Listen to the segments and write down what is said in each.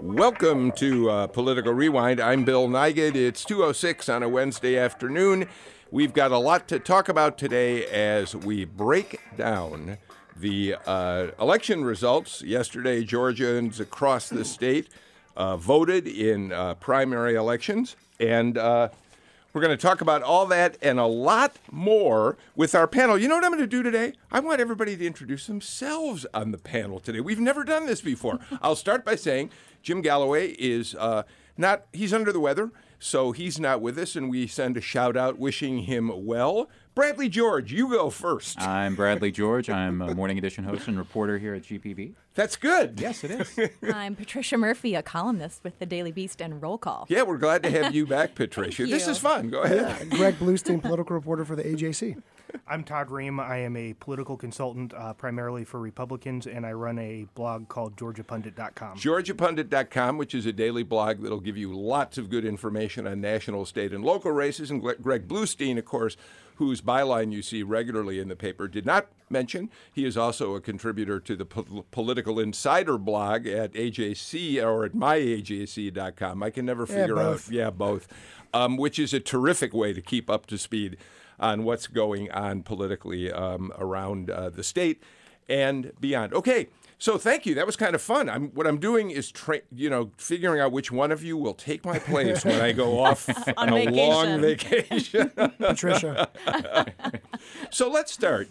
Welcome to Political Rewind. I'm Bill Nigut. It's 2:06 on a Wednesday afternoon. We've got a lot to talk about today as we break down the election results. Yesterday, Georgians across the state voted in primary elections, and we're going to talk about all that and a lot more with our panel. You know what I'm going to do today? I want everybody to introduce themselves on the panel today. We've never done this before. I'll start by saying Jim Galloway is he's under the weather, so he's not with us, and we send a shout out wishing him well. Bradley George, you go first. I'm Bradley George. I'm a Morning Edition host and reporter here at GPB. That's good. Yes, it is. I'm Patricia Murphy, a columnist with the Daily Beast and Roll Call. Yeah, we're glad to have you back, Patricia. This is fun. Go ahead. Greg Bluestein, political reporter for the AJC. I'm Todd Ream. I am a political consultant primarily for Republicans, and I run a blog called GeorgiaPundit.com. GeorgiaPundit.com, which is a daily blog that'll give you lots of good information on national, state, and local races. And Greg Bluestein, of course, whose byline you see regularly in the paper, did not mention. He is also a contributor to the Political Insider blog at AJC or at myajc.com. I can never figure out. Yeah, both. Which is a terrific way to keep up to speed on what's going on politically around the state and beyond. Okay, so thank you. That was kind of fun. What I'm doing is figuring out which one of you will take my place when I go off on a long vacation. Patricia. So let's start.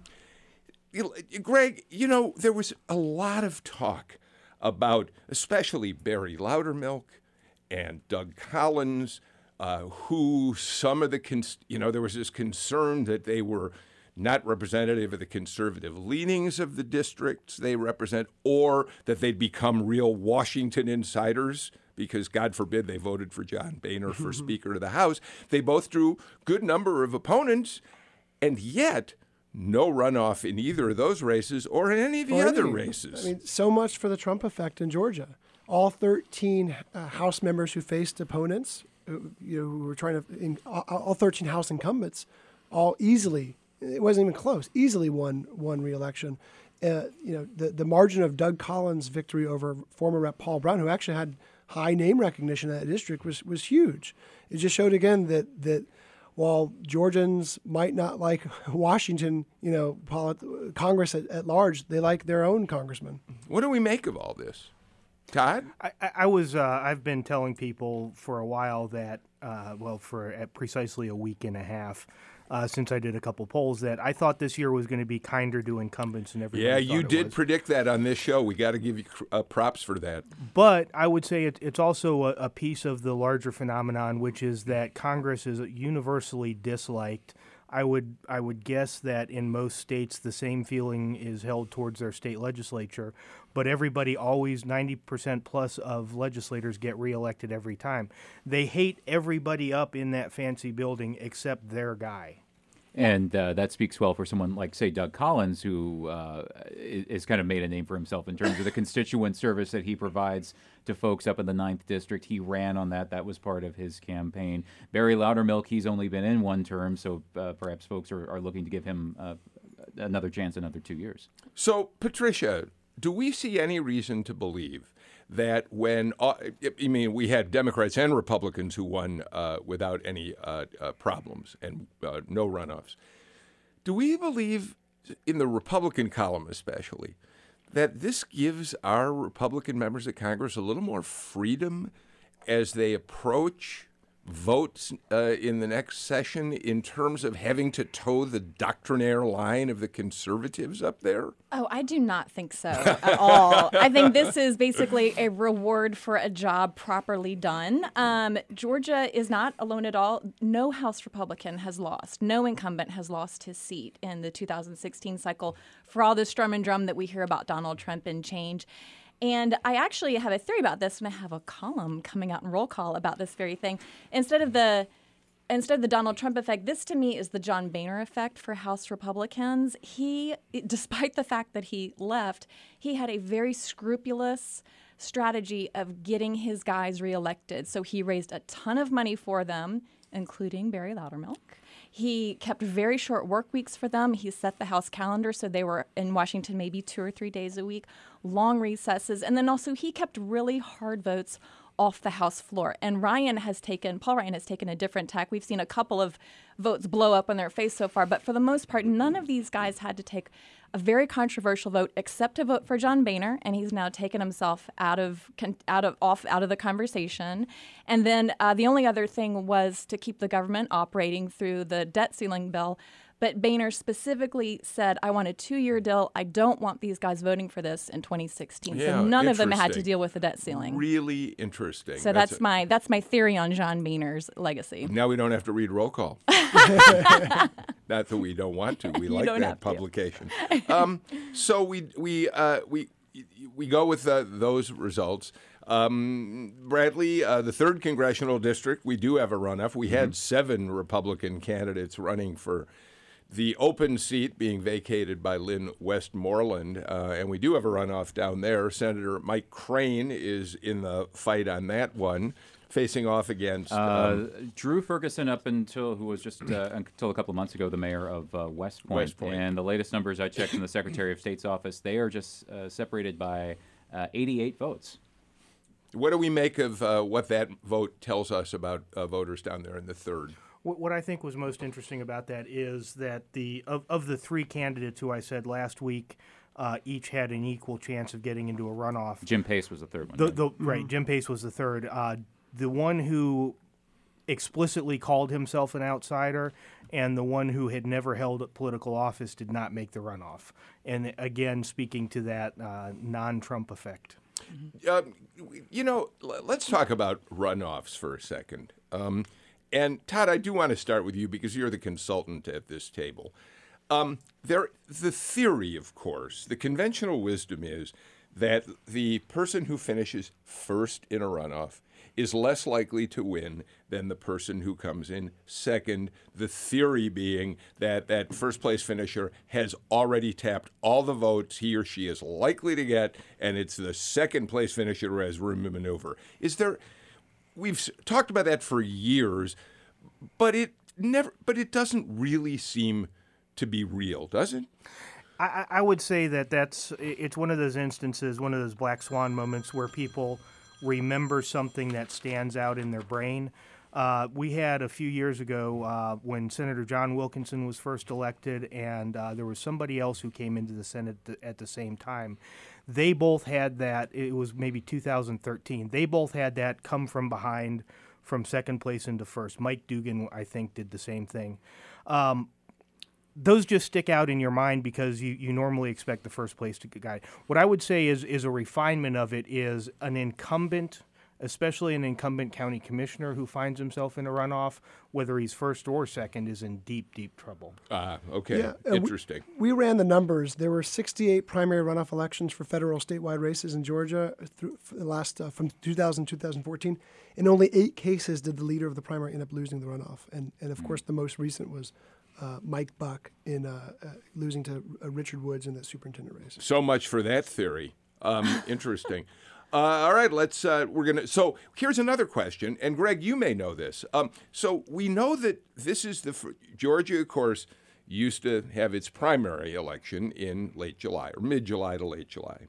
Greg, there was a lot of talk about especially Barry Loudermilk and Doug Collins, who some of the, there was this concern that they were not representative of the conservative leanings of the districts they represent, or that they'd become real Washington insiders because, God forbid, they voted for John Boehner for Speaker of the House. They both drew good number of opponents, and yet no runoff in either of those races or in any of the other races. I mean, so much for the Trump effect in Georgia. All 13 House members who faced opponents, who were trying to, all 13 House incumbents, all easily, it wasn't even close, easily won re-election. The margin of Doug Collins' victory over former Rep. Paul Brown, who actually had high name recognition in that district, was huge. It just showed again that while Georgians might not like Washington, Congress at large, they like their own congressman. What do we make of all this? Todd? I've been telling people for a while that, for precisely a week and a half, since I did a couple polls, that I thought this year was going to be kinder to incumbents and everybody. Yeah, you did predict that on this show. We got to give you props for that. But I would say it's also a piece of the larger phenomenon, which is that Congress is universally disliked. I would guess that in most states the same feeling is held towards their state legislature, but everybody always, 90% plus of legislators get reelected every time. They hate everybody up in that fancy building except their guy. And that speaks well for someone like, say, Doug Collins, who has kind of made a name for himself in terms of the constituent service that he provides to folks up in the 9th District. He ran on that. That was part of his campaign. Barry Loudermilk, he's only been in one term, so perhaps folks are looking to give him another chance, another 2 years. So, Patricia, do we see any reason to believe that when, we had Democrats and Republicans who won without any problems and no runoffs. Do we believe, in the Republican column especially, that this gives our Republican members of Congress a little more freedom as they approach votes in the next session in terms of having to toe the doctrinaire line of the conservatives up there? Oh, I do not think so at all. I think this is basically a reward for a job properly done. Georgia is not alone at all. No House Republican has lost. No incumbent has lost his seat in the 2016 cycle for all the strum and drum that we hear about Donald Trump and change. And I actually have a theory about this, and I have a column coming out in Roll Call about this very thing. Instead of the Donald Trump effect, this to me is the John Boehner effect for House Republicans. Despite the fact that he left, he had a very scrupulous strategy of getting his guys reelected. So he raised a ton of money for them, including Barry Loudermilk. He kept very short work weeks for them. He set the House calendar so they were in Washington maybe 2 or 3 days a week, long recesses. And then also he kept really hard votes off the House floor. And Paul Ryan has taken a different tack. We've seen a couple of votes blow up on their face so far, but for the most part, none of these guys had to take a very controversial vote except to vote for John Boehner, and he's now taken himself out of the conversation. And then the only other thing was to keep the government operating through the debt ceiling bill. But Boehner specifically said, I want a 2-year deal. I don't want these guys voting for this in 2016. Yeah, so none of them had to interesting. deal with the debt ceiling. Really interesting. So that's my theory on John Boehner's legacy. Now we don't have to read roll call. Not that we don't want to. We like don't that have to. publication. So we go with those results. Bradley, the 3rd congressional district, we do have a runoff. We had 7 Republican candidates running for the open seat being vacated by Lynn Westmoreland, and we do have a runoff down there. Senator Mike Crane is in the fight on that one, facing off against Drew Ferguson, who was just until a couple of months ago the mayor of West Point. And the latest numbers I checked in the Secretary of State's office, they are just separated by 88 votes. What do we make of what that vote tells us about voters down there in the 3rd? What I think was most interesting about that is that of the 3 candidates who I said last week each had an equal chance of getting into a runoff. Jim Pace was the 3rd one. Right, Jim Pace was the 3rd. The one who explicitly called himself an outsider and the one who had never held political office did not make the runoff. And again, speaking to that non-Trump effect. Let's talk about runoffs for a second. And Todd, I do want to start with you because you're the consultant at this table. The theory, of course, the conventional wisdom is that the person who finishes first in a runoff is less likely to win than the person who comes in second. The theory being that that first place finisher has already tapped all the votes he or she is likely to get, and it's the second place finisher who has room to maneuver. We've talked about that for years, but it doesn't really seem to be real, does it? I would say it's one of those instances, one of those black swan moments where people remember something that stands out in their brain. We had a few years ago when Senator John Wilkinson was first elected, and there was somebody else who came into the Senate at the same time. They both had that. It was maybe 2013. They both had that come from behind, from second place into first. Mike Dugan, I think, did the same thing. Those just stick out in your mind because you normally expect the first place to guy. What I would say is a refinement of it is an incumbent, especially an incumbent county commissioner who finds himself in a runoff, whether he's first or second, is in deep, deep trouble. Okay. Yeah, interesting. We ran the numbers. There were 68 primary runoff elections for federal statewide races in Georgia from 2000 to 2014. In only 8 cases did the leader of the primary end up losing the runoff. And of course, the most recent was Mike Buck in losing to Richard Woods in that superintendent race. So much for that theory. Interesting. All right, so here's another question, and Greg, you may know this. So we know that this is Georgia, of course, used to have its primary election in late July, or mid-July to late July.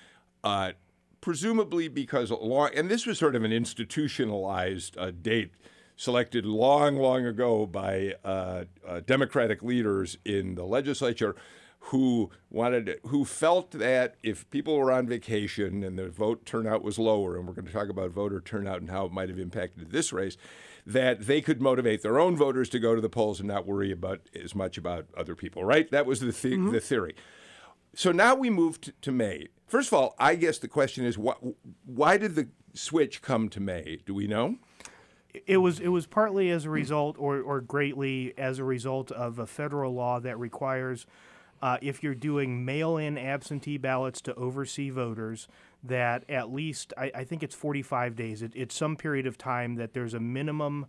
Presumably because and this was sort of an institutionalized date selected long, long ago by Democratic leaders in the legislature who felt that if people were on vacation and the vote turnout was lower, and we're going to talk about voter turnout and how it might have impacted this race, that they could motivate their own voters to go to the polls and not worry as much about other people, right? That was the theory. So now we moved to May. First of all, I guess the question is, why did the switch come to May? Do we know? It was partly as a result, or greatly as a result of a federal law that requires, if you're doing mail-in absentee ballots to oversee voters, that at least, I think it's 45 days. It's some period of time that there's a minimum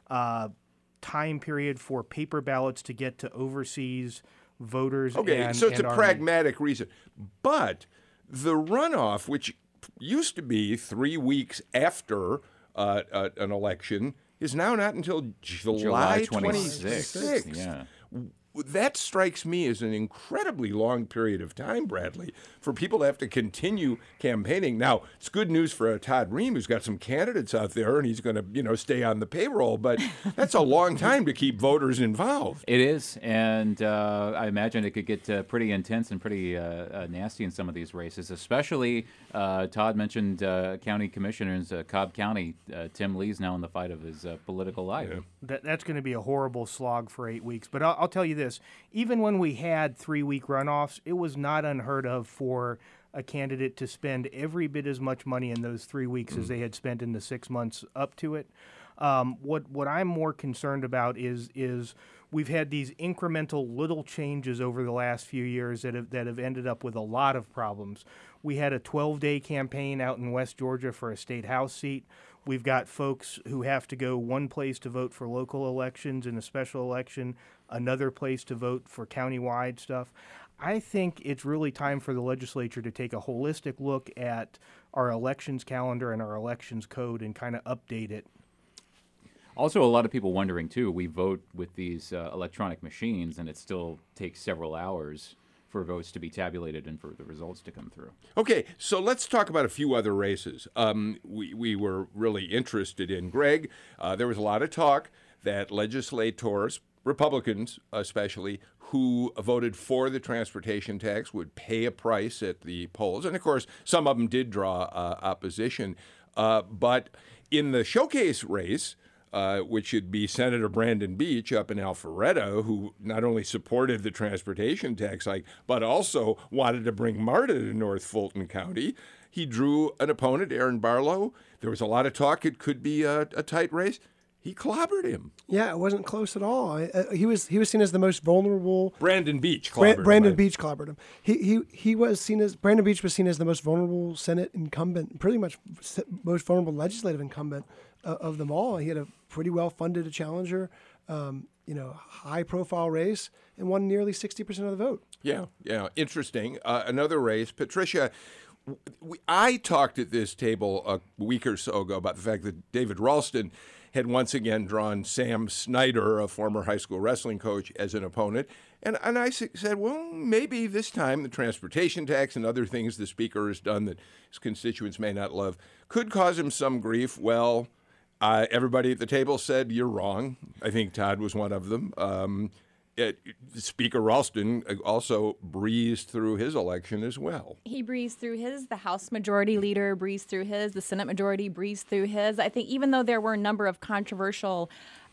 time period for paper ballots to get to overseas voters. Okay, so it's a pragmatic reason. But the runoff, which used to be 3 weeks after an election, is now not until July July 26th. 26th. Yeah. That strikes me as an incredibly long period of time, Bradley, for people to have to continue campaigning. Now, it's good news for Todd Ream, who's got some candidates out there, and he's going to, stay on the payroll. But that's a long time to keep voters involved. It is, and I imagine it could get pretty intense and pretty nasty in some of these races, especially Todd mentioned county commissioners, Cobb County. Tim Lee's now in the fight of his political life. Yeah. That's going to be a horrible slog for 8 weeks. But I'll tell you this, even when we had 3-week runoffs, it was not unheard of for a candidate to spend every bit as much money in those 3 weeks as they had spent in the 6 months up to it. What I'm more concerned about is we've had these incremental little changes over the last few years that have ended up with a lot of problems. We had a 12-day campaign out in West Georgia for a state house seat. We've got folks who have to go one place to vote for local elections in a special election, another place to vote for countywide stuff. I think it's really time for the legislature to take a holistic look at our elections calendar and our elections code and kind of update it. Also, a lot of people wondering, too, we vote with these electronic machines, and it still takes several hours for votes to be tabulated and for the results to come through. Okay, so let's talk about a few other races we were really interested in. Greg, there was a lot of talk that legislators, Republicans especially, who voted for the transportation tax would pay a price at the polls. And, of course, some of them did draw opposition. But in the showcase race, which would be Senator Brandon Beach up in Alpharetta, who not only supported the transportation tax hike, but also wanted to bring MARTA to North Fulton County. He drew an opponent, Aaron Barlow. There was a lot of talk it could be a tight race. He clobbered him. Yeah, it wasn't close at all. He was seen as the most vulnerable. Brandon Beach clobbered him. Brandon Beach clobbered him. He was seen as Brandon Beach was seen as the most vulnerable Senate incumbent, pretty much most vulnerable legislative incumbent of them all. He had a pretty well funded challenger, high profile race, and won nearly 60% of the vote. Yeah, interesting. Another race, Patricia. I talked at this table a week or so ago about the fact that David Ralston had once again drawn Sam Snyder, a former high school wrestling coach, as an opponent. And I said, well, maybe this time the transportation tax and other things the speaker has done that his constituents may not love could cause him some grief. Well, everybody at the table said, you're wrong. I think Todd was one of them. Speaker Ralston also breezed through his election as well. He breezed through his. The House Majority Leader breezed through his. The Senate Majority breezed through his. I think even though there were a number of controversial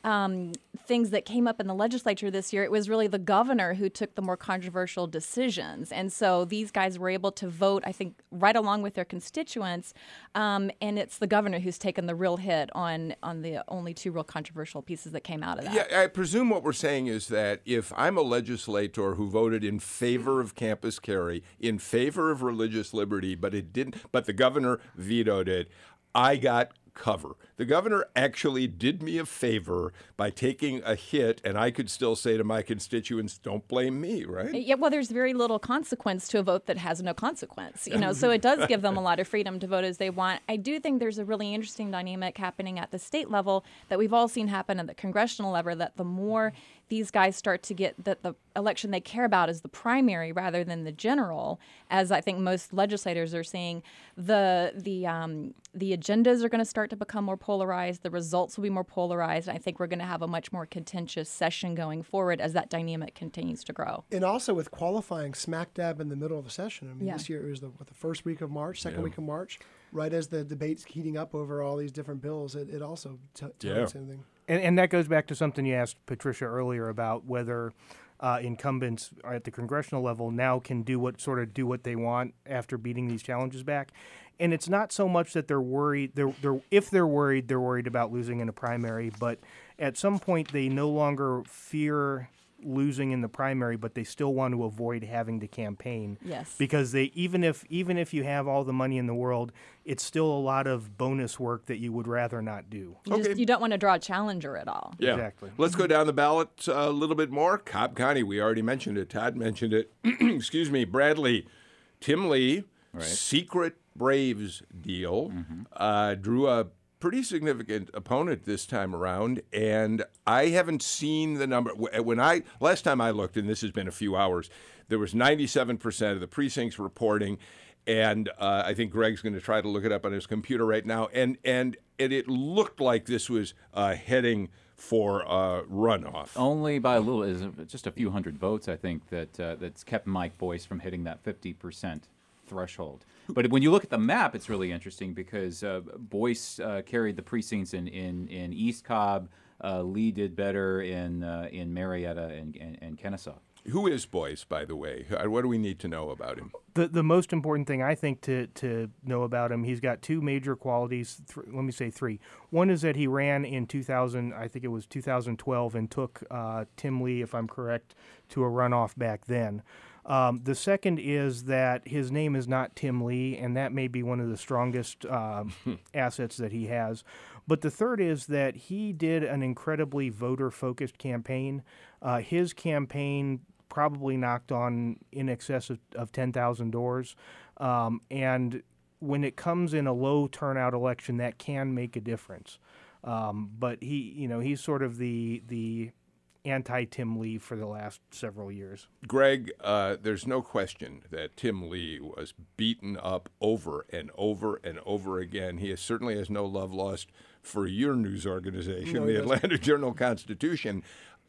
things that came up in the legislature this year, it was really the governor who took the more controversial decisions. And so these guys were able to vote, I think, right along with their constituents. And it's the governor who's taken the real hit on the only two real controversial pieces that came out of that. Yeah, I presume what we're saying is that if I'm a legislator who voted in favor of campus carry, in favor of religious liberty, but the governor vetoed it, I got cover. The governor actually did me a favor by taking a hit, and I could still say to my constituents, don't blame me, right? Yeah, well, there's very little consequence to a vote that has no consequence, so it does give them a lot of freedom to vote as they want. I do think there's a really interesting dynamic happening at the state level that we've all seen happen at the congressional level, that the more these guys start to get that the election they care about is the primary rather than the general, as I think most legislators are seeing, the agendas are going to start to become more polarized. The results will be more polarized. I think we're going to have a much more contentious session going forward as that dynamic continues to grow. And also with qualifying smack dab in the middle of the session. I mean, This year it was the first week of March, second week of March, right as the debate's heating up over all these different bills. It also tells anything. And that goes back to something you asked Patricia earlier about whether incumbents at the congressional level now can do what they want after beating these challenges back. And it's not so much that they're worried. If they're worried about losing in a primary. But at some point, they no longer fear losing in the primary, but they still want to avoid having to campaign. Yes. Because even if you have all the money in the world, it's still a lot of bonus work that you would rather not do. You don't want to draw a challenger at all. Yeah. Exactly. Let's go down the ballot a little bit more. Cobb County, we already mentioned it. Todd mentioned it. Excuse me. Bradley, Tim Lee, secret Braves deal, drew a pretty significant opponent this time around, and I haven't seen the number. Last time I looked, and this has been a few hours, there was 97% of the precincts reporting, and I think Greg's going to try to look it up on his computer right now, and it looked like this was heading for a runoff. Only by a little, is just a few hundred votes, I think, that's kept Mike Boyce from hitting that 50% threshold. But when you look at the map, it's really interesting because Boyce carried the precincts in East Cobb. Lee did better in Marietta and Kennesaw. Who is Boyce, by the way? What do we need to know about him? The most important thing I think to know about him, he's got two major qualities. Let me say three. One is that he ran in 2000, I think it was 2012, and took Tim Lee, if I'm correct, to a runoff back then. The second is that his name is not Tim Lee, and that may be one of the strongest assets that he has. But the third is that he did an incredibly voter-focused campaign. His campaign probably knocked on in excess of 10,000 doors. And when it comes in a low turnout election, that can make a difference. But he's sort of the anti-Tim Lee for the last several years. Greg, there's no question that Tim Lee was beaten up over and over and over again. He certainly has no love lost for your news organization, the Atlanta Journal-Constitution.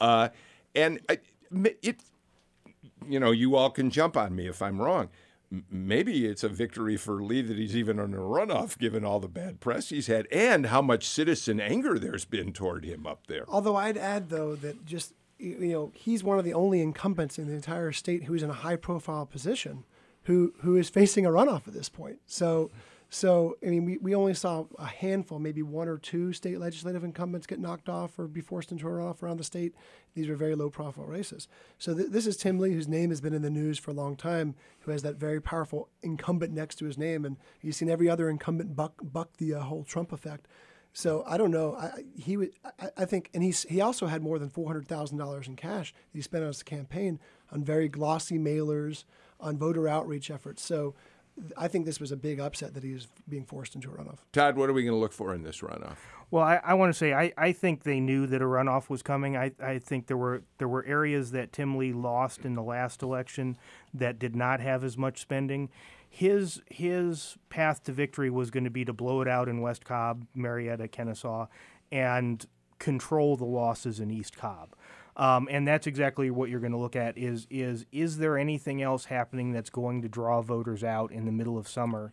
You all can jump on me if I'm wrong. Maybe it's a victory for Lee that he's even in a runoff, given all the bad press he's had and how much citizen anger there's been toward him up there. Although I'd add, though, that he's one of the only incumbents in the entire state who's in a high-profile position who is facing a runoff at this point. So I mean, we only saw a handful, maybe one or two state legislative incumbents get knocked off or be forced into a runoff around the state. These were very low-profile races. So this is Tim Lee, whose name has been in the news for a long time, who has that very powerful incumbent next to his name. And you've seen every other incumbent buck the whole Trump effect. So I don't know. I think, and he also had more than $400,000 in cash that he spent on his campaign on very glossy mailers, on voter outreach efforts. So I think this was a big upset that he was being forced into a runoff. Todd, what are we going to look for in this runoff? Well, I want to say I think they knew that a runoff was coming. I think there were areas that Tim Lee lost in the last election that did not have as much spending. His path to victory was going to be to blow it out in West Cobb, Marietta, Kennesaw, and control the losses in East Cobb. And that's exactly what you're going to look at is there anything else happening that's going to draw voters out in the middle of summer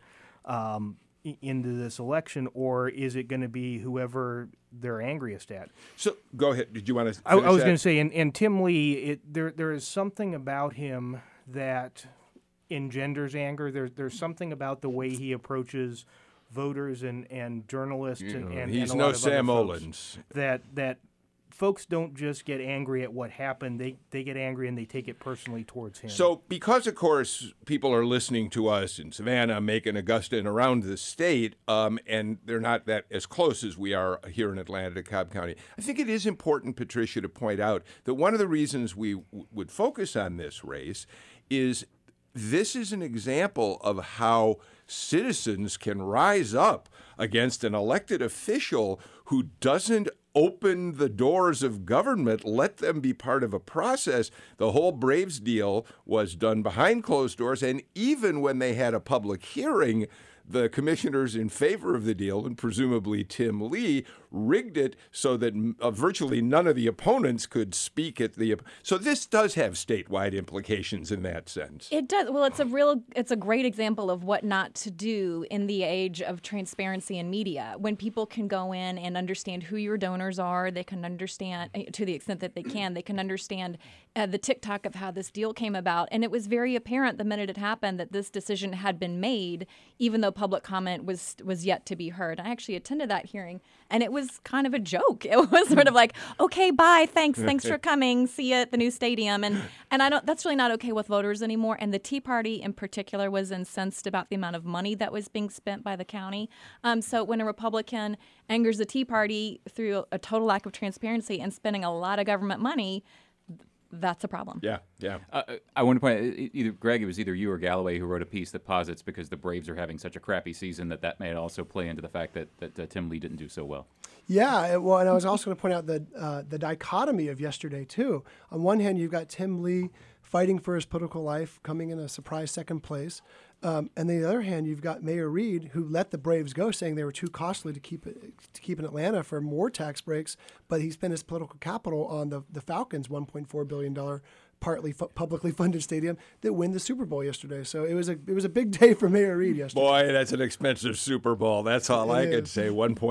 into this election, or is it going to be whoever they're angriest at? So go ahead. Did you want to I was going to say, and Tim Lee, there is something about him that engenders anger. There's something about the way he approaches voters and journalists and he's and a no lot of Sam other Olens. that folks don't just get angry at what happened. They get angry and they take it personally towards him. So because, of course, people are listening to us in Savannah, Macon, Augusta, and around the state, and they're not that as close as we are here in Atlanta to Cobb County, I think it is important, Patricia, to point out that one of the reasons we would focus on this race is this is an example of how citizens can rise up against an elected official who doesn't open the doors of government, let them be part of a process. The whole Braves deal was done behind closed doors, and even when they had a public hearing, the commissioners in favor of the deal, and presumably Tim Lee, rigged it so that virtually none of the opponents could speak at the. So this does have statewide implications in that sense. It does. Well, it's a great example of what not to do in the age of transparency in media. When people can go in and understand who your donors are, they can understand, to the extent that they can understand the tick-tock of how this deal came about. And it was very apparent the minute it happened that this decision had been made, even though public comment was yet to be heard. I actually attended that hearing, and it was kind of a joke. It was sort of like, okay, bye, thanks for coming, see you at the new stadium. And that's really not okay with voters anymore. And the Tea Party in particular was incensed about the amount of money that was being spent by the county. So when a Republican angers the Tea Party through a total lack of transparency and spending a lot of government money, that's a problem. Yeah, yeah. I want to point out, either Greg, it was either you or Galloway who wrote a piece that posits because the Braves are having such a crappy season that may also play into the fact that Tim Lee didn't do so well. Yeah, well, and I was also going to point out the dichotomy of yesterday, too. On one hand, you've got Tim Lee fighting for his political life, coming in a surprise second place. And on the other hand, you've got Mayor Reed, who let the Braves go, saying they were too costly to keep in Atlanta for more tax breaks, but he spent his political capital on the Falcons' $1.4 billion partly publicly funded stadium that win the Super Bowl yesterday. So it was a big day for Mayor Reed yesterday. Boy, that's an expensive Super Bowl. That's all I could say.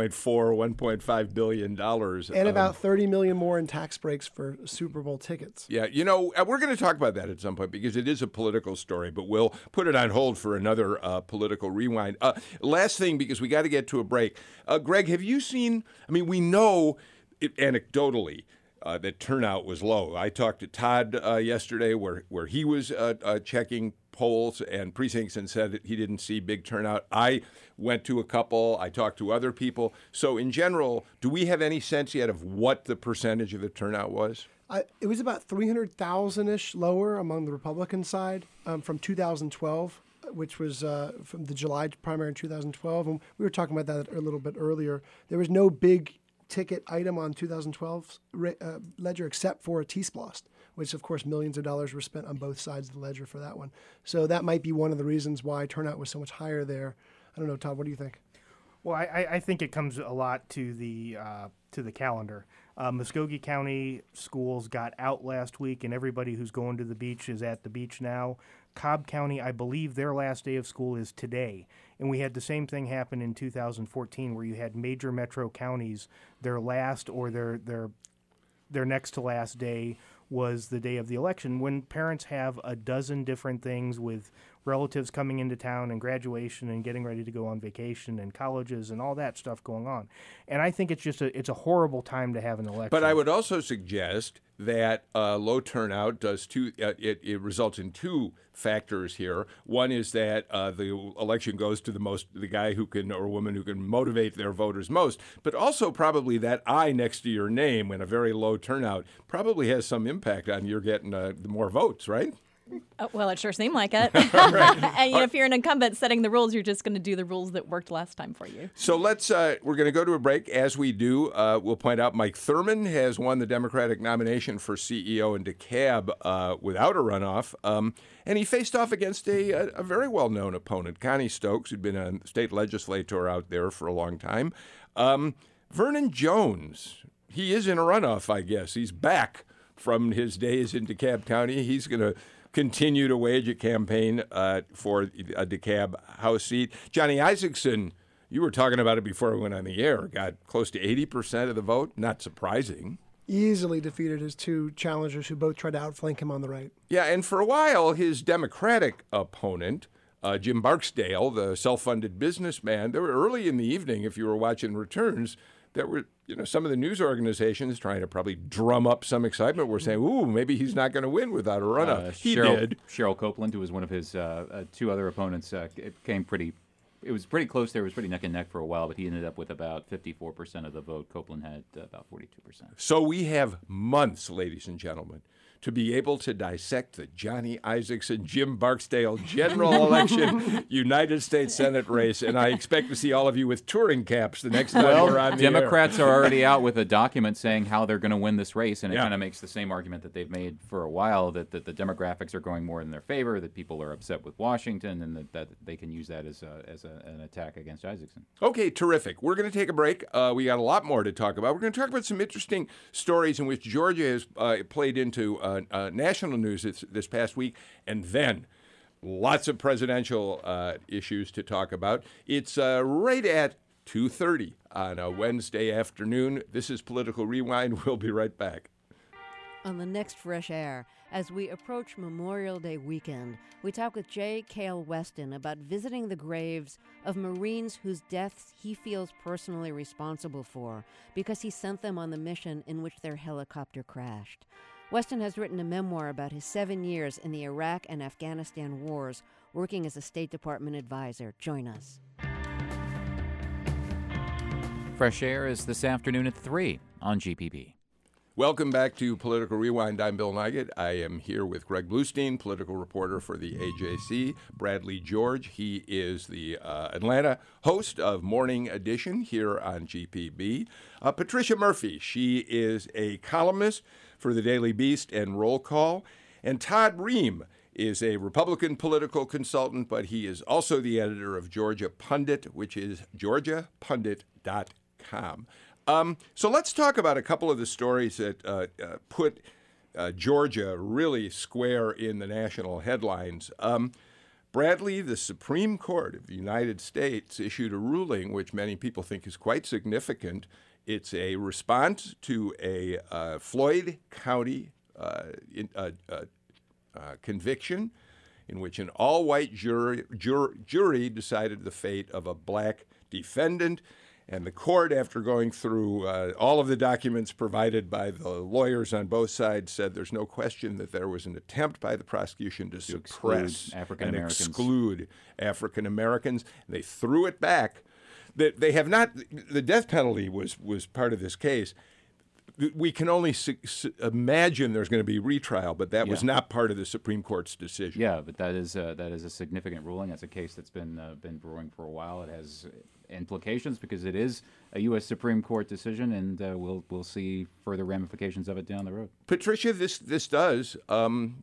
$1.5 billion. And about $30 million more in tax breaks for Super Bowl tickets. Yeah, we're going to talk about that at some point because it is a political story, but we'll put it on hold for another political rewind. Last thing, because we got to get to a break. Greg, have you seen, we know anecdotally, that turnout was low. I talked to Todd yesterday where he was checking polls and precincts and said that he didn't see big turnout. I went to a couple. I talked to other people. So in general, do we have any sense yet of what the percentage of the turnout was? It was about 300,000-ish lower among the Republican side from 2012, which was from the July primary in 2012. And we were talking about that a little bit earlier. There was no big ticket item on 2012's ledger except for a T-Splost, which of course millions of dollars were spent on both sides of the ledger for that one. So that might be one of the reasons why turnout was so much higher there. I don't know, Todd, what do you think? Well, I think it comes a lot to the calendar. Muskogee County schools got out last week, and everybody who's going to the beach is at the beach now. Cobb County, I believe their last day of school is today. And we had the same thing happen in 2014 where you had major metro counties, their last or their next to last day was the day of the election. When parents have a dozen different things with relatives coming into town and graduation and getting ready to go on vacation and colleges and all that stuff going on. And I think it's a horrible time to have an election. But I would also suggest that low turnout does it results in two factors here. One is that the election goes to the guy who can or woman who can motivate their voters most, but also probably that I next to your name when a very low turnout probably has some impact on your getting more votes, right? Well, it sure seemed like it. And if you're an incumbent setting the rules, you're just going to do the rules that worked last time for you. So we're going to go to a break. As we do, we'll point out Mike Thurmond has won the Democratic nomination for CEO in DeKalb without a runoff. And he faced off against a very well-known opponent, Connie Stokes, who'd been a state legislator out there for a long time. Vernon Jones, he is in a runoff, I guess. He's back from his days in DeKalb County. He's going to continue to wage a campaign for a DeKalb House seat. Johnny Isakson, you were talking about it before we went on the air, got close to 80% of the vote. Not surprising. Easily defeated his two challengers who both tried to outflank him on the right. Yeah, and for a while, his Democratic opponent, Jim Barksdale, the self-funded businessman, there were early in the evening, if you were watching returns, there were some of the news organizations trying to probably drum up some excitement. We're saying, ooh, maybe he's not going to win without a runoff. He did. Cheryl Copeland, who was one of his two other opponents, it was pretty close there. It was pretty neck and neck for a while, but he ended up with about 54% of the vote. Copeland had about 42%. So we have months, ladies and gentlemen, to be able to dissect the Johnny Isakson, Jim Barksdale general election United States Senate race, and I expect to see all of you with touring caps the next time we're on the Democrats air. are already out with a document saying how they're going to win this race, and it kind of makes the same argument that they've made for a while, that the demographics are going more in their favor, that people are upset with Washington, and that they can use that as an attack against Isakson. Okay, terrific. We're going to take a break. We got a lot more to talk about. We're going to talk about some interesting stories in which Georgia has played into national news this past week, and then lots of presidential issues to talk about. It's right at 2:30 on a Wednesday afternoon. This is Political Rewind. We'll be right back. On the next Fresh Air, as we approach Memorial Day weekend, we talk with J. Cale Weston about visiting the graves of Marines whose deaths he feels personally responsible for because he sent them on the mission in which their helicopter crashed. Weston has written a memoir about his 7 years in the Iraq and Afghanistan wars, working as a State Department advisor. Join us. Fresh Air is this afternoon at 3 on GPB. Welcome back to Political Rewind. I'm Bill Nigut. I am here with Greg Bluestein, political reporter for the AJC. Bradley George, he is the Atlanta host of Morning Edition here on GPB. Patricia Murphy, she is a columnist for the Daily Beast and Roll Call. And Todd Ream is a Republican political consultant, but he is also the editor of Georgia Pundit, which is georgiapundit.com. So let's talk about a couple of the stories that put Georgia really square in the national headlines. Bradley, the Supreme Court of the United States issued a ruling which many people think is quite significant. It's a response to a Floyd County conviction in which an all-white jury decided the fate of a black defendant. And the court, after going through all of the documents provided by the lawyers on both sides, said there's no question that there was an attempt by the prosecution to suppress and exclude African Americans. They threw it back. They have not. The death penalty was part of this case. We can only imagine there's going to be retrial, but that was not part of the Supreme Court's decision. Yeah, but that is a significant ruling. That's a case that's been brewing for a while. It has implications because it is a U.S. Supreme Court decision, and we'll see further ramifications of it down the road. Patricia, this does when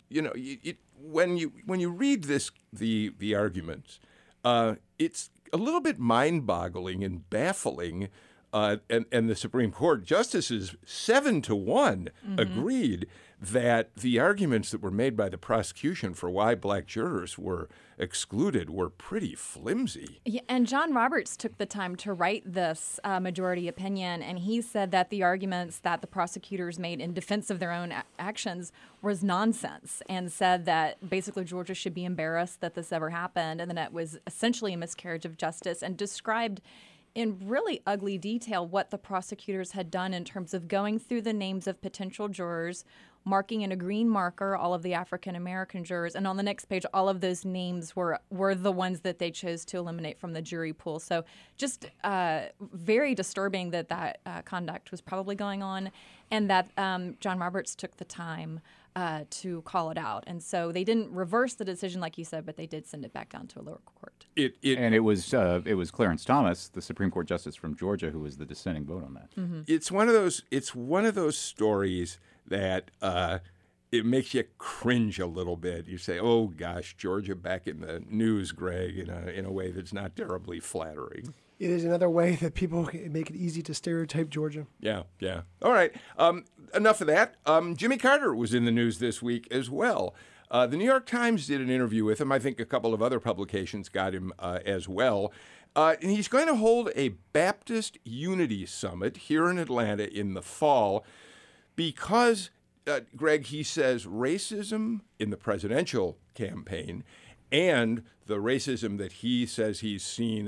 you read the arguments, it's a little bit mind-boggling and baffling. And the Supreme Court justices 7-1 agreed that the arguments that were made by the prosecution for why black jurors were excluded were pretty flimsy. Yeah, and John Roberts took the time to write this majority opinion, and he said that the arguments that the prosecutors made in defense of their own actions was nonsense, and said that basically Georgia should be embarrassed that this ever happened, and that it was essentially a miscarriage of justice, and described in really ugly detail what the prosecutors had done in terms of going through the names of potential jurors, marking in a green marker all of the African American jurors, and on the next page, all of those names were the ones that they chose to eliminate from the jury pool. So just very disturbing that conduct was probably going on, and that John Roberts took the time to call it out. And so they didn't reverse the decision, like you said, but they did send it back down to a lower court. And it was Clarence Thomas, the Supreme Court justice from Georgia, who was the dissenting vote on that. Mm-hmm. It's one of those stories that it makes you cringe a little bit. You say, "Oh gosh, Georgia back in the news, Greg," in a way that's not terribly flattering. It is another way that people make it easy to stereotype Georgia. Yeah. All right. Enough of that. Jimmy Carter was in the news this week as well. The New York Times did an interview with him. I think a couple of other publications got him as well. And he's going to hold a Baptist Unity Summit here in Atlanta in the fall because, Greg, he says racism in the presidential campaign and the racism that he says he's seen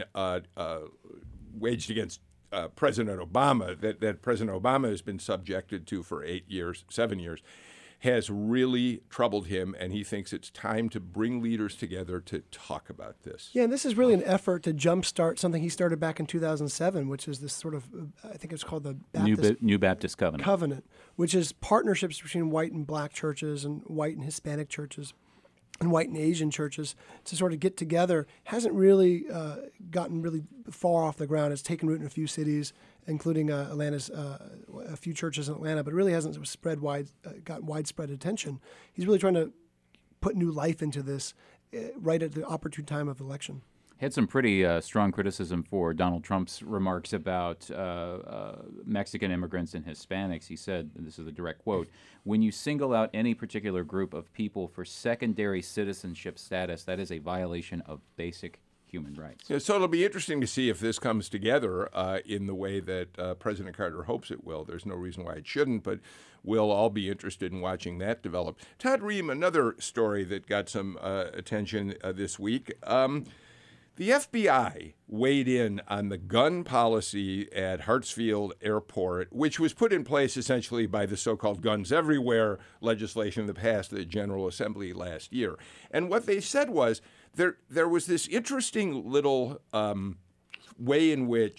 waged against President Obama, that President Obama has been subjected to for 7 years, has really troubled him, and he thinks it's time to bring leaders together to talk about this. Yeah, and this is really an effort to jumpstart something he started back in 2007, which is this sort of, I think it's called the New Baptist Covenant, which is partnerships between white and black churches and white and Hispanic churches and white and Asian churches to sort of get together. Hasn't really gotten really far off the ground. It's taken root in a few cities, including Atlanta's a few churches in Atlanta, but it really hasn't got widespread attention. He's really trying to put new life into this right at the opportune time of election. Had some pretty strong criticism for Donald Trump's remarks about Mexican immigrants and Hispanics. He said, and this is a direct quote, "When you single out any particular group of people for secondary citizenship status, that is a violation of basic human rights." Yeah, so it'll be interesting to see if this comes together in the way that President Carter hopes it will. There's no reason why it shouldn't, but we'll all be interested in watching that develop. Todd Ream, another story that got some attention this week. The FBI weighed in on the gun policy at Hartsfield Airport, which was put in place essentially by the so-called Guns Everywhere legislation that passed the General Assembly last year. And what they said was there was this interesting little way in which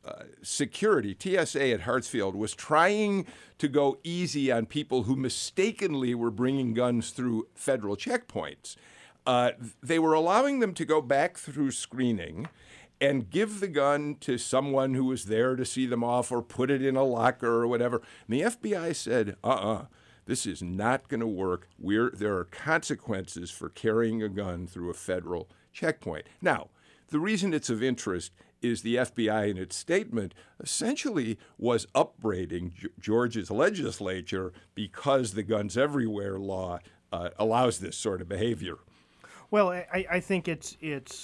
security, TSA at Hartsfield, was trying to go easy on people who mistakenly were bringing guns through federal checkpoints. They were allowing them to go back through screening and give the gun to someone who was there to see them off or put it in a locker or whatever. And the FBI said, this is not going to work. There are consequences for carrying a gun through a federal checkpoint. Now, the reason it's of interest is the FBI in its statement essentially was upbraiding Georgia's legislature because the Guns Everywhere law allows this sort of behavior. Well, I think it's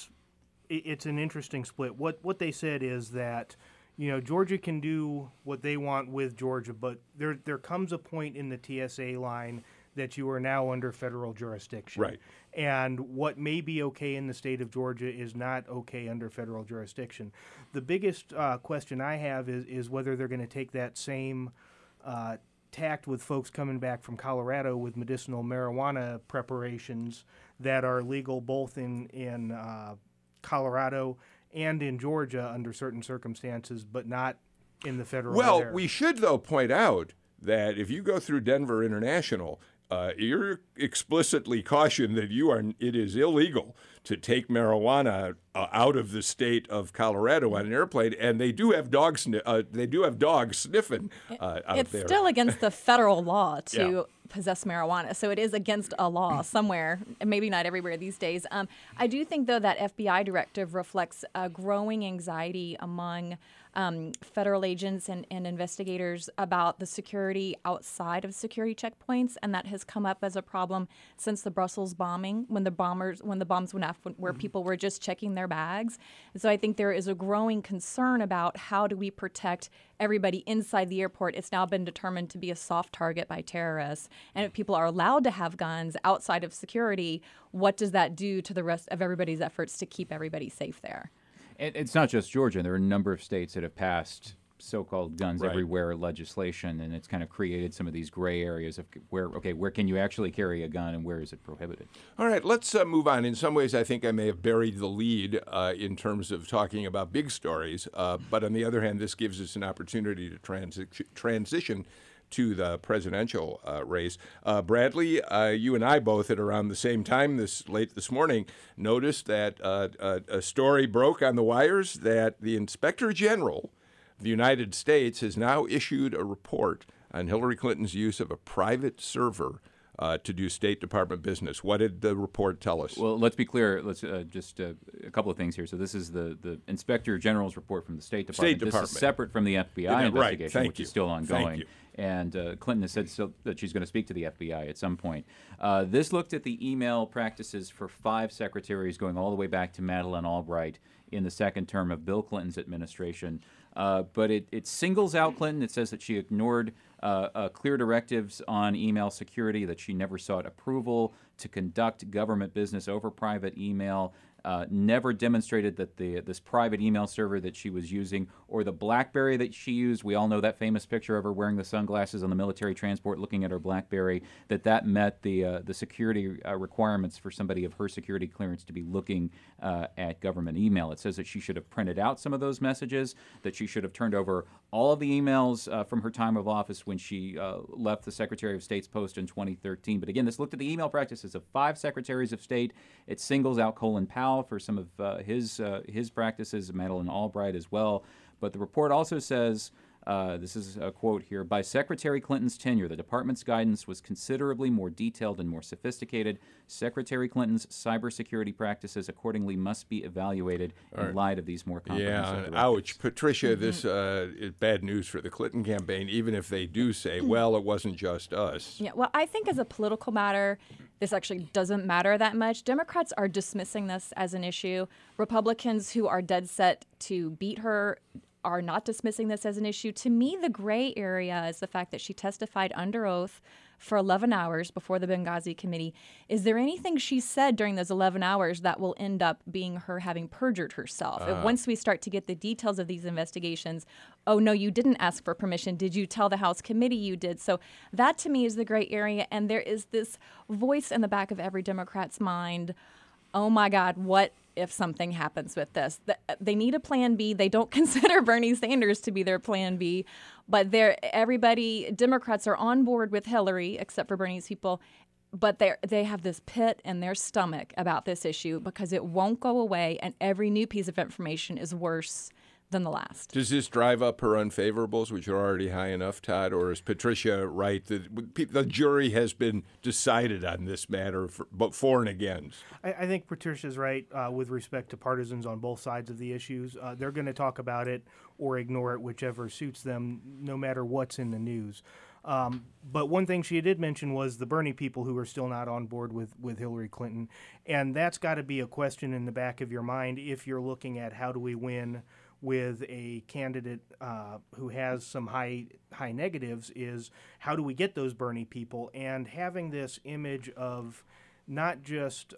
an interesting split. What they said is that, Georgia can do what they want with Georgia, but there comes a point in the TSA line that you are now under federal jurisdiction. Right. And what may be okay in the state of Georgia is not okay under federal jurisdiction. The biggest question I have is whether they're going to take that same tact with folks coming back from Colorado with medicinal marijuana preparations that are legal both in Colorado and in Georgia under certain circumstances, but not in the federal Well, area. we should, though, point out that if you go through Denver International, you're explicitly cautioned that it is illegal to take marijuana out of the state of Colorado on an airplane, and they do have dogs. They do have dogs sniffing out It's there. still against the federal law to possess marijuana, so it is against a law somewhere, maybe not everywhere these days. I do think, though, that FBI directive reflects a growing anxiety among federal agents and investigators about the security outside of security checkpoints, and that has come up as a problem since the Brussels bombing, when the bombs went off, where people were just checking their bags. And so I think there is a growing concern about how do we protect everybody inside the airport. It's now been determined to be a soft target by terrorists, and if people are allowed to have guns outside of security, what does that do to the rest of everybody's efforts to keep everybody safe there? It's not just Georgia. There are a number of states that have passed so-called guns everywhere legislation, and it's kind of created some of these gray areas of where can you actually carry a gun and where is it prohibited? All right, let's move on. In some ways, I think I may have buried the lead in terms of talking about big stories, but on the other hand, this gives us an opportunity to transition to the presidential race. Bradley, you and I both at around the same time late this morning noticed that a story broke on the wires that the Inspector General of the United States has now issued a report on Hillary Clinton's use of a private server to do State Department business. What did the report tell us? Well, let's be clear. Let's just a couple of things here. So this is the Inspector General's report from the State Department. This is separate from the FBI investigation, which is still ongoing. Thank you. And Clinton has said that she's going to speak to the FBI at some point. This looked at the email practices for 5 secretaries going all the way back to Madeleine Albright in the second term of Bill Clinton's administration. But it singles out Clinton. It says that she ignored clear directives on email security, that she never sought approval to conduct government business over private email, never demonstrated that this private email server that she was using or the BlackBerry that she used, we all know that famous picture of her wearing the sunglasses on the military transport looking at her BlackBerry, that met the security requirements for somebody of her security clearance to be looking at government email. It says that she should have printed out some of those messages, that she should have turned over all of the emails from her time of office when she left the Secretary of State's post in 2013. But again, this looked at the email practices of 5 secretaries of state. It singles out Colin Powell for some of his practices, Madeleine Albright as well. But the report also says, this is a quote here, by Secretary Clinton's tenure, the department's guidance was considerably more detailed and more sophisticated. Secretary Clinton's cybersecurity practices accordingly must be evaluated in light of these more comprehensive directives. Ouch. Patricia, this is bad news for the Clinton campaign, even if they do say, well, it wasn't just us. Yeah, well, I think as a political matter, this actually doesn't matter that much. Democrats are dismissing this as an issue. Republicans who are dead set to beat her are not dismissing this as an issue. To me, the gray area is the fact that she testified under oath for 11 hours before the Benghazi Committee. Is there anything she said during those 11 hours that will end up being her having perjured herself? And once we start to get the details of these investigations, oh, no, you didn't ask for permission. Did you tell the House committee you did? So that, to me, is the gray area. And there is this voice in the back of every Democrat's mind, oh, my God, what if something happens with this. They need a plan B. They don't consider Bernie Sanders to be their plan B, but Democrats are on board with Hillary, except for Bernie's people. But they have this pit in their stomach about this issue because it won't go away, and every new piece of information is worse than the last. Does this drive up her unfavorables, which are already high enough, Todd? Or is Patricia right that the jury has been decided on this matter for and against? I think Patricia's right with respect to partisans on both sides of the issues. They're going to talk about it or ignore it, whichever suits them, no matter what's in the news. But one thing she did mention was the Bernie people who are still not on board with Hillary Clinton. And that's got to be a question in the back of your mind if you're looking at how do we win with a candidate who has some high negatives, is how do we get those Bernie people? And having this image of not just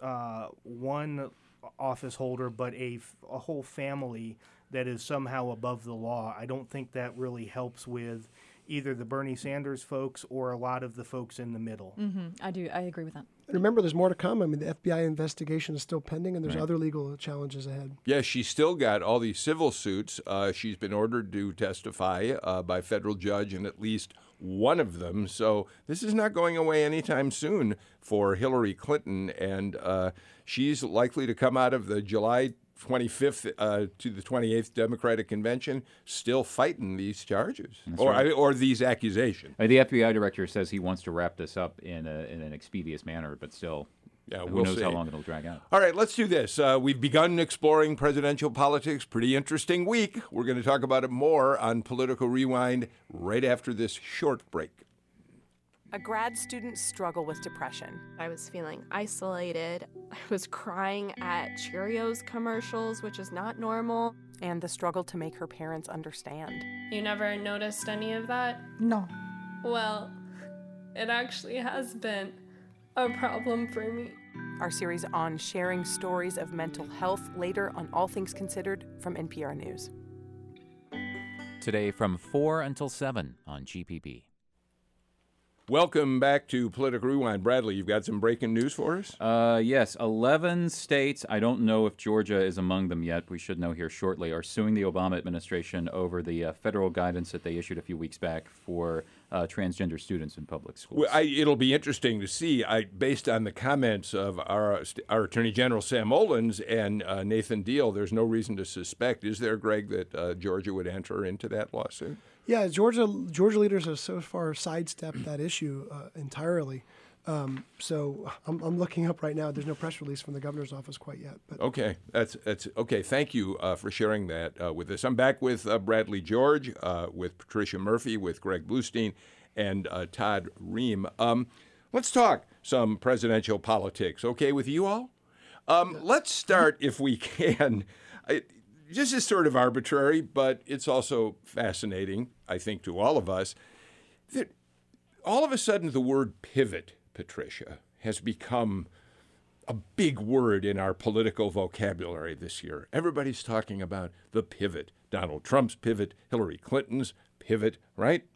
one office holder, but a whole family that is somehow above the law, I don't think that really helps with either the Bernie Sanders folks or a lot of the folks in the middle. I agree with that. And remember, there's more to come. I mean, the FBI investigation is still pending, and there's other legal challenges ahead. Yeah, she's still got all these civil suits. She's been ordered to testify by a federal judge in at least one of them. So this is not going away anytime soon for Hillary Clinton, and she's likely to come out of the July 25th to the 28th Democratic Convention still fighting these charges or these accusations. The FBI director says he wants to wrap this up in an expeditious manner, but still, who knows how long it'll drag out. All right, let's do this. We've begun exploring presidential politics. Pretty interesting week. We're going to talk about it more on Political Rewind right after this short break. A grad student's struggle with depression. I was feeling isolated. I was crying at Cheerios commercials, which is not normal. And the struggle to make her parents understand. You never noticed any of that? No. Well, it actually has been a problem for me. Our series on sharing stories of mental health later on All Things Considered from NPR News. Today from 4 until 7 on GPB. Welcome back to Political Rewind. Bradley, you've got some breaking news for us? Yes, 11 states, I don't know if Georgia is among them yet, we should know here shortly, are suing the Obama administration over the federal guidance that they issued a few weeks back for transgender students in public schools. Well, it'll be interesting to see, based on the comments of our Attorney General Sam Olens and Nathan Deal, there's no reason to suspect, is there, Greg, that Georgia would enter into that lawsuit? Yeah, Georgia leaders have so far sidestepped that issue entirely. So I'm looking up right now. There's no press release from the governor's office quite yet. But. Okay, that's okay. Thank you for sharing that with us. I'm back with Bradley George, with Patricia Murphy, with Greg Bluestein, and Todd Ream. Let's talk some presidential politics. Okay with you all? Let's start, if we can. This is sort of arbitrary, but it's also fascinating, I think, to all of us, that all of a sudden the word pivot, Patricia, has become a big word in our political vocabulary this year. Everybody's talking about the pivot. Donald Trump's pivot, Hillary Clinton's pivot, right?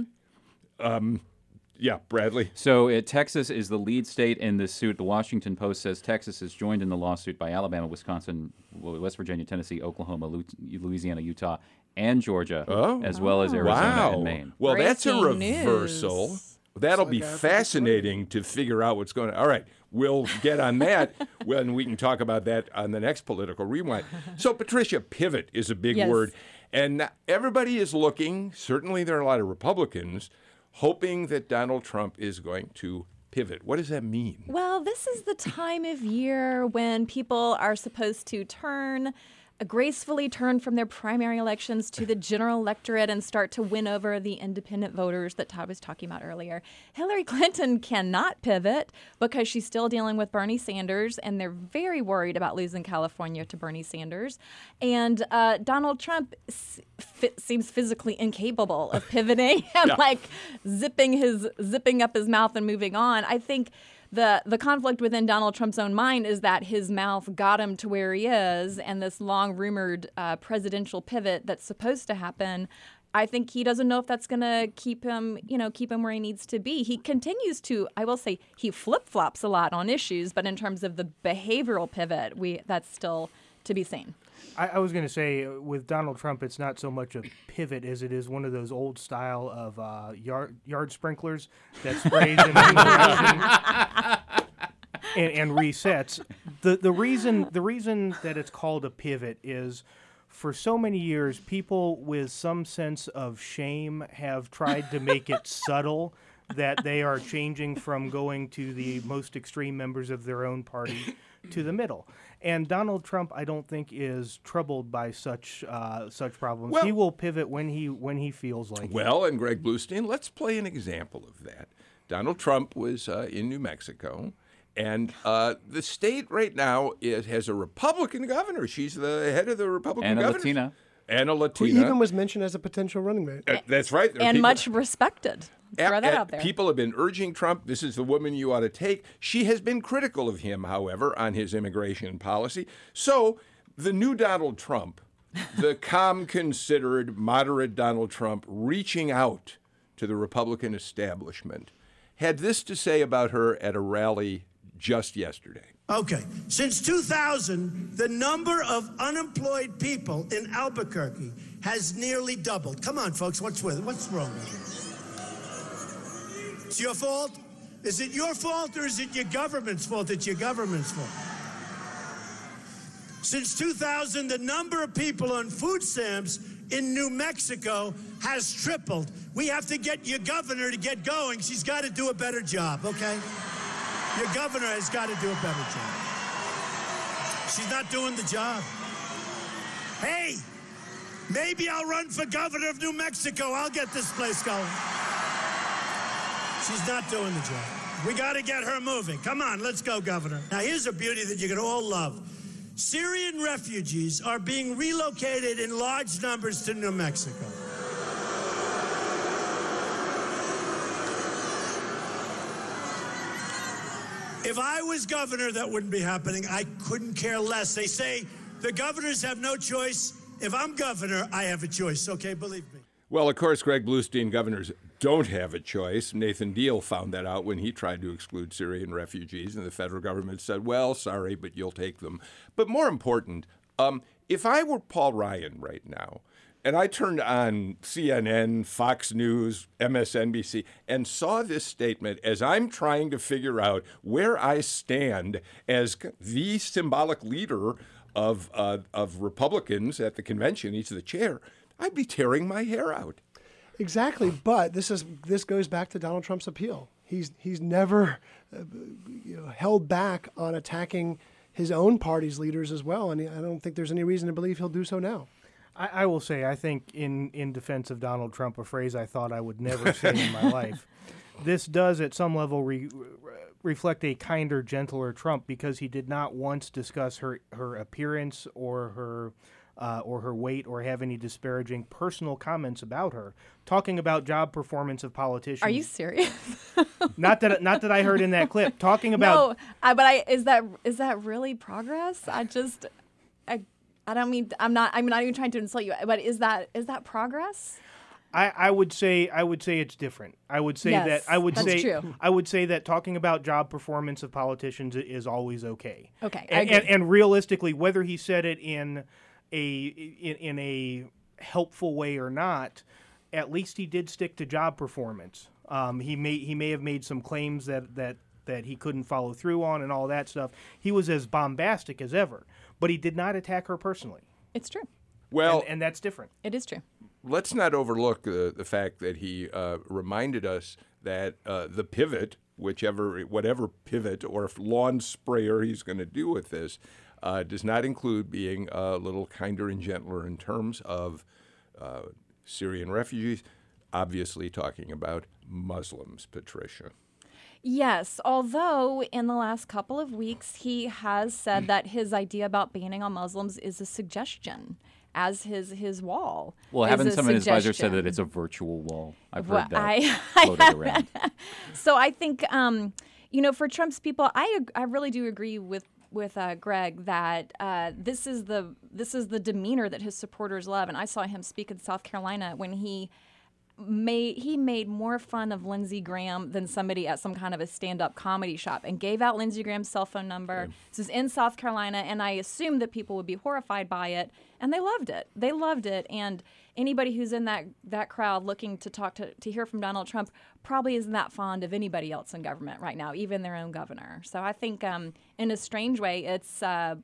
Mm-hmm. Yeah, Bradley. So Texas is the lead state in this suit. The Washington Post says Texas is joined in the lawsuit by Alabama, Wisconsin, West Virginia, Tennessee, Oklahoma, Louisiana, Utah, and Georgia, as well as Arizona and Maine. Well, that's a Breaking reversal. news. That'll be fascinating to figure out what's going on. All right, we'll get on that when we can talk about that on the next Political Rewind. So, Patricia, pivot is a big word. And everybody is looking, certainly there are a lot of Republicans, hoping that Donald Trump is going to pivot. What does that mean? Well, this is the time of year when people are supposed to gracefully turn from their primary elections to the general electorate and start to win over the independent voters that Todd was talking about earlier. Hillary Clinton cannot pivot because she's still dealing with Bernie Sanders, and they're very worried about losing California to Bernie Sanders. And Donald Trump seems physically incapable of pivoting and zipping up his mouth and moving on. I think the conflict within Donald Trump's own mind is that his mouth got him to where he is, and this long rumored presidential pivot that's supposed to happen. I think he doesn't know if that's going to keep him where he needs to be. He continues to, I will say, he flip-flops a lot on issues, but in terms of the behavioral pivot, that's still to be seen. I was going to say, with Donald Trump, it's not so much a pivot as it is one of those old style of yard sprinklers that sprays in one direction and resets. The reason that it's called a pivot is, for so many years, people with some sense of shame have tried to make it subtle that they are changing from going to the most extreme members of their own party to the middle. And Donald Trump, I don't think, is troubled by such problems. He will pivot when he feels like it. Well, and Greg Bluestein, let's play an example of that. Donald Trump was in New Mexico. And the state right now has a Republican governor. She's the head of the Republican governors. And a Latina. Who even was mentioned as a potential running mate. That's right. And much respected. Throw that out there. People have been urging Trump, this is the woman you ought to take. She has been critical of him, however, on his immigration policy. So the new Donald Trump, the calm, considered, moderate Donald Trump, reaching out to the Republican establishment, had this to say about her at a rally just yesterday. Okay. Since 2000, the number of unemployed people in Albuquerque has nearly doubled. Come on, folks, what's wrong with it? It's your fault? Is it your fault or is it your government's fault? It's your government's fault. Since 2000, the number of people on food stamps in New Mexico has tripled. We have to get your governor to get going. She's got to do a better job, okay? Your governor has got to do a better job. She's not doing the job. Hey, maybe I'll run for governor of New Mexico. I'll get this place going. She's not doing the job. We got to get her moving. Come on, let's go, governor. Now, here's a beauty that you're going to all love. Syrian refugees are being relocated in large numbers to New Mexico. If I was governor, that wouldn't be happening. I couldn't care less. They say the governors have no choice. If I'm governor, I have a choice. Okay, believe me. Well, of course, Greg Bluestein, governors don't have a choice. Nathan Deal found that out when he tried to exclude Syrian refugees, and the federal government said, well, sorry, but you'll take them. But more important, if I were Paul Ryan right now, and I turned on CNN, Fox News, MSNBC, and saw this statement as I'm trying to figure out where I stand as the symbolic leader of Republicans at the convention, he's the chair, I'd be tearing my hair out. Exactly, but this goes back to Donald Trump's appeal. He's never held back on attacking his own party's leaders as well, and I don't think there's any reason to believe he'll do so now. I will say, I think in defense of Donald Trump, a phrase I thought I would never say in my life, this does at some level reflect a kinder, gentler Trump, because he did not once discuss her appearance or her weight or have any disparaging personal comments about her, talking about job performance of politicians. Are you serious? Not that I heard in that clip. Talking about is that really progress? I don't mean I'm not even trying to insult you, but is that progress? I would say it's different. I would say yes, that's true. I would say that talking about job performance of politicians is always okay. Okay, and realistically, whether he said it in a helpful way or not, at least he did stick to job performance. He may have made some claims that he couldn't follow through on and all that stuff. He was as bombastic as ever, but he did not attack her personally. It's true. Well, and that's different. It is true. Let's not overlook the fact that he reminded us that the pivot, whatever pivot or lawn sprayer he's going to do with this, does not include being a little kinder and gentler in terms of Syrian refugees, obviously talking about Muslims, Patricia. Yes, although in the last couple of weeks he has said that his idea about banning on Muslims is a suggestion, as his wall. Well, haven't some of his advisors said that it's a virtual wall? I've heard that floated around. So I think, For Trump's people, I really do agree with Greg that this is the demeanor that his supporters love. And I saw him speak in South Carolina when he made more fun of Lindsey Graham than somebody at some kind of a stand-up comedy shop, and gave out Lindsey Graham's cell phone number. Okay. This is in South Carolina, and I assumed that people would be horrified by it, and they loved it. They loved it, and anybody who's in that crowd looking to hear from Donald Trump probably isn't that fond of anybody else in government right now, even their own governor. So I think, in a strange way, it's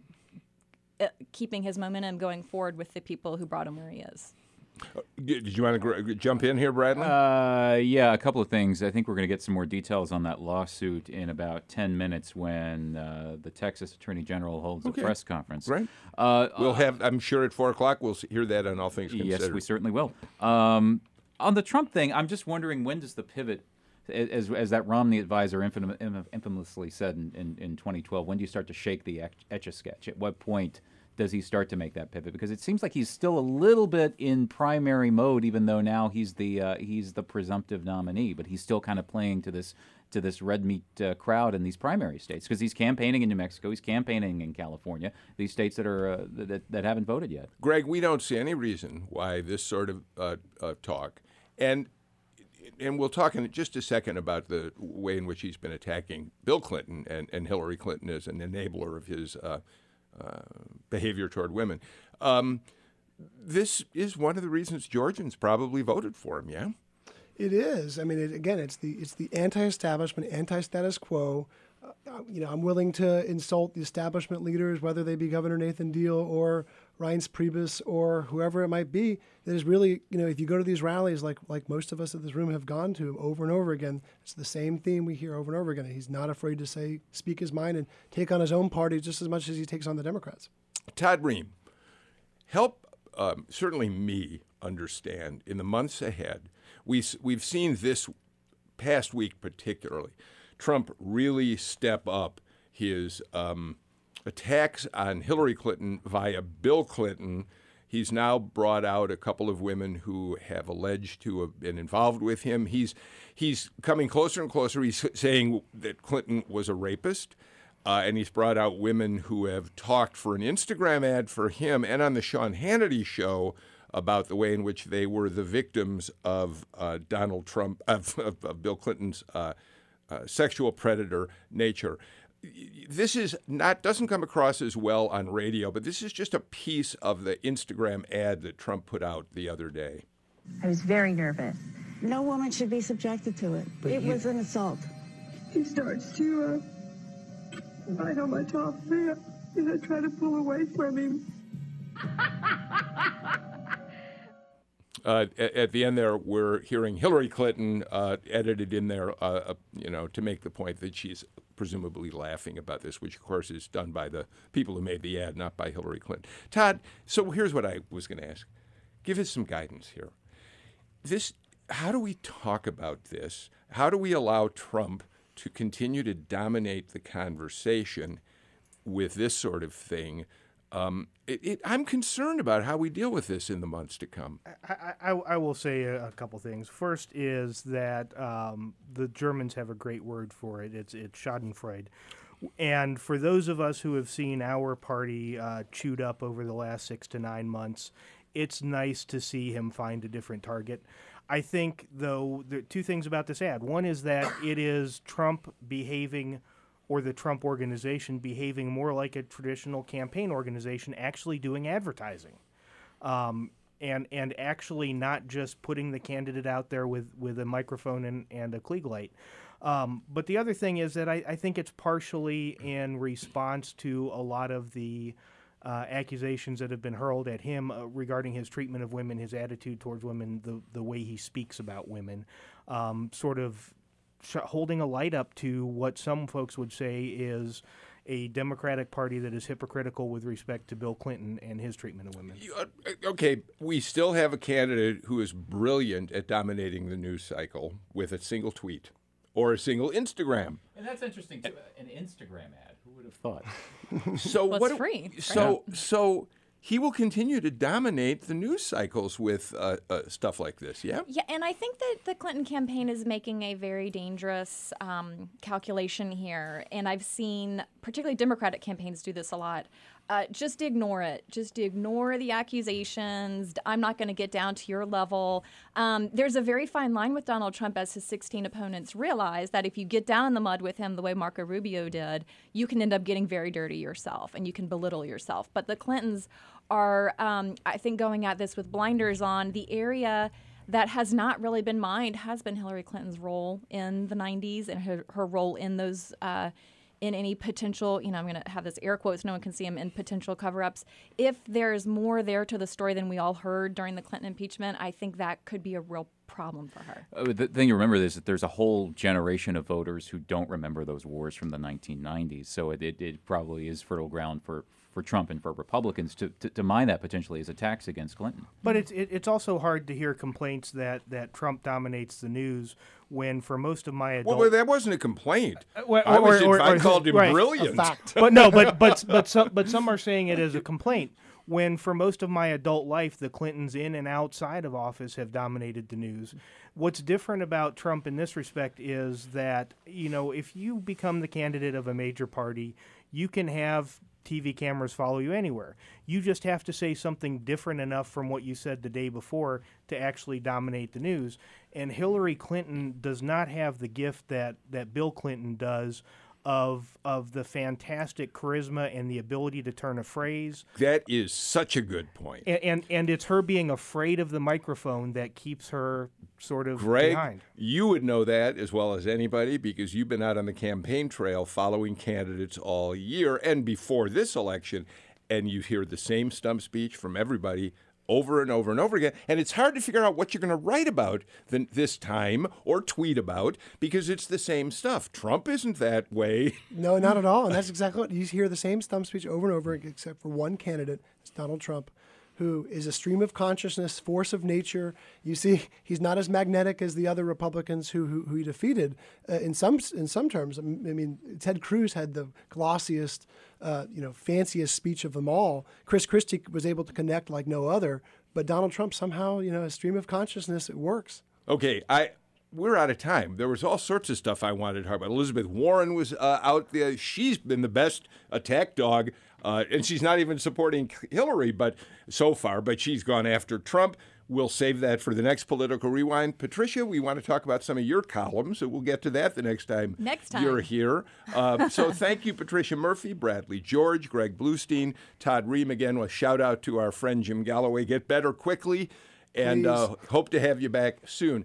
keeping his momentum going forward with the people who brought him where he is. Did you want to jump in here, Bradley? Yeah, a couple of things. I think we're going to get some more details on that lawsuit in about 10 minutes when the Texas Attorney General holds a press conference. Right. We'll have, I'm sure at 4 o'clock, we'll hear that on All Things Considered. Yes, we certainly will. On the Trump thing, I'm just wondering, when does the pivot, as that Romney advisor infamously said in 2012, when do you start to shake the Etch-a-Sketch? At what point does he start to make that pivot? Because it seems like he's still a little bit in primary mode, even though now he's the presumptive nominee, but he's still kind of playing to this red meat crowd in these primary states, because he's campaigning in New Mexico, he's campaigning in California, these states that are that haven't voted yet. Greg, we don't see any reason why this sort of talk, and we'll talk in just a second about the way in which he's been attacking Bill Clinton and Hillary Clinton as an enabler of his behavior toward women. This is one of the reasons Georgians probably voted for him. Yeah, it is. I mean, it's the anti-establishment, anti-status quo. I'm willing to insult the establishment leaders, whether they be Governor Nathan Deal or Reince Priebus or whoever it might be. That is really, if you go to these rallies, like most of us in this room have gone to over and over again, it's the same theme we hear over and over again. He's not afraid to speak his mind and take on his own party just as much as he takes on the Democrats. Todd Ream, help certainly me understand in the months ahead. We've seen this past week particularly, Trump really step up his attacks on Hillary Clinton via Bill Clinton. He's now brought out a couple of women who have alleged to have been involved with him. He's coming closer and closer. He's saying that Clinton was a rapist, and he's brought out women who have talked for an Instagram ad for him and on the Sean Hannity show about the way in which they were the victims of Donald Trump, of Bill Clinton's sexual predator nature. This doesn't come across as well on radio, but this is just a piece of the Instagram ad that Trump put out the other day. I was very nervous. No woman should be subjected to it. It was an assault. He starts to bite on my top lip, and I try to pull away from him. At the end there, we're hearing Hillary Clinton edited in there, to make the point that she's presumably laughing about this, which, of course, is done by the people who made the ad, not by Hillary Clinton. Todd, so here's what I was going to ask. Give us some guidance here. How do we talk about this? How do we allow Trump to continue to dominate the conversation with this sort of thing? I'm concerned about how we deal with this in the months to come. I will say a couple things. First is that the Germans have a great word for it. It's Schadenfreude. And for those of us who have seen our party chewed up over the last 6 to 9 months, it's nice to see him find a different target. I think, though, there are two things about this ad. One is that it is Trump behaving, or the Trump organization behaving more like a traditional campaign organization, actually doing advertising, and actually not just putting the candidate out there with a microphone and a Klieg light. But the other thing is that I think it's partially in response to a lot of the accusations that have been hurled at him regarding his treatment of women, his attitude towards women, the way he speaks about women, sort of holding a light up to what some folks would say is a Democratic Party that is hypocritical with respect to Bill Clinton and his treatment of women. Okay, we still have a candidate who is brilliant at dominating the news cycle with a single tweet or a single Instagram. And that's interesting, too. An Instagram ad. Who would have thought? So well, it's free. So he will continue to dominate the news cycles with stuff like this, yeah? Yeah, and I think that the Clinton campaign is making a very dangerous calculation here. And I've seen particularly Democratic campaigns do this a lot. Just ignore it. Just ignore the accusations. I'm not going to get down to your level. There's a very fine line with Donald Trump, as his 16 opponents realize, that if you get down in the mud with him the way Marco Rubio did, you can end up getting very dirty yourself and you can belittle yourself. But the Clintons are, I think, going at this with blinders on. The area that has not really been mined has been Hillary Clinton's role in the 90s and her role in those in any potential, I'm going to have this air quotes, no one can see them, in potential cover-ups. If there's more there to the story than we all heard during the Clinton impeachment, I think that could be a real problem for her. The thing to remember is that there's a whole generation of voters who don't remember those wars from the 1990s. So it probably is fertile ground for Trump and for Republicans to mine that potentially as attacks against Clinton. But it's also hard to hear complaints that Trump dominates the news when, for most of my adult... Well, that wasn't a complaint. I called him brilliant. A fact. But no, but some are saying it as a complaint. When for most of my adult life, the Clintons in and outside of office have dominated the news. What's different about Trump in this respect is that, if you become the candidate of a major party, you can have TV cameras follow you anywhere. You just have to say something different enough from what you said the day before to actually dominate the news. And Hillary Clinton does not have the gift that Bill Clinton does of the fantastic charisma and the ability to turn a phrase. That is such a good point. And it's her being afraid of the microphone that keeps her sort of Greg, behind. You would know that as well as anybody because you've been out on the campaign trail following candidates all year and before this election, and you hear the same stump speech from everybody over and over and over again. And it's hard to figure out what you're going to write about this time or tweet about because it's the same stuff. Trump isn't that way. No, not at all. And that's exactly what you hear, the same stump speech over and over, except for one candidate, it's Donald Trump, who is a stream of consciousness, force of nature. You see, he's not as magnetic as the other Republicans who he defeated in some terms. I mean, Ted Cruz had the glossiest, fanciest speech of them all. Chris Christie was able to connect like no other. But Donald Trump somehow, a stream of consciousness, it works. Okay, we're out of time. There was all sorts of stuff I wanted to talk about. Elizabeth Warren was out there. She's been the best attack dog, and she's not even supporting Hillary so far, but she's gone after Trump. We'll save that for the next Political Rewind. Patricia, we want to talk about some of your columns, so we'll get to that the next time you're here. So thank you, Patricia Murphy, Bradley George, Greg Bluestein, Todd Ream. Again, a shout-out to our friend Jim Galloway. Get better quickly, and hope to have you back soon.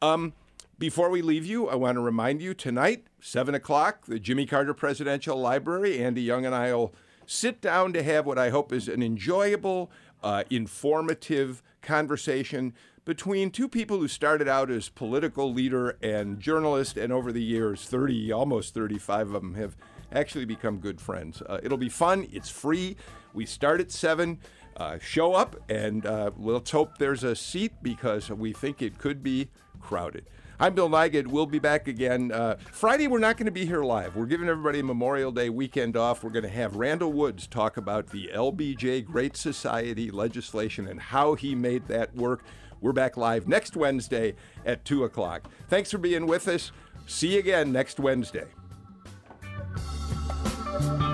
Before we leave you, I want to remind you tonight, 7 o'clock, the Jimmy Carter Presidential Library. Andy Young and I will sit down to have what I hope is an enjoyable, informative conversation between two people who started out as political leader and journalist, and over the years, almost 35 of them have actually become good friends. It'll be fun. It's free. We start at 7. Show up, and let's hope there's a seat because we think it could be crowded. I'm Bill Nigut. We'll be back again. Friday, we're not going to be here live. We're giving everybody a Memorial Day weekend off. We're going to have Randall Woods talk about the LBJ Great Society legislation and how he made that work. We're back live next Wednesday at 2 o'clock. Thanks for being with us. See you again next Wednesday.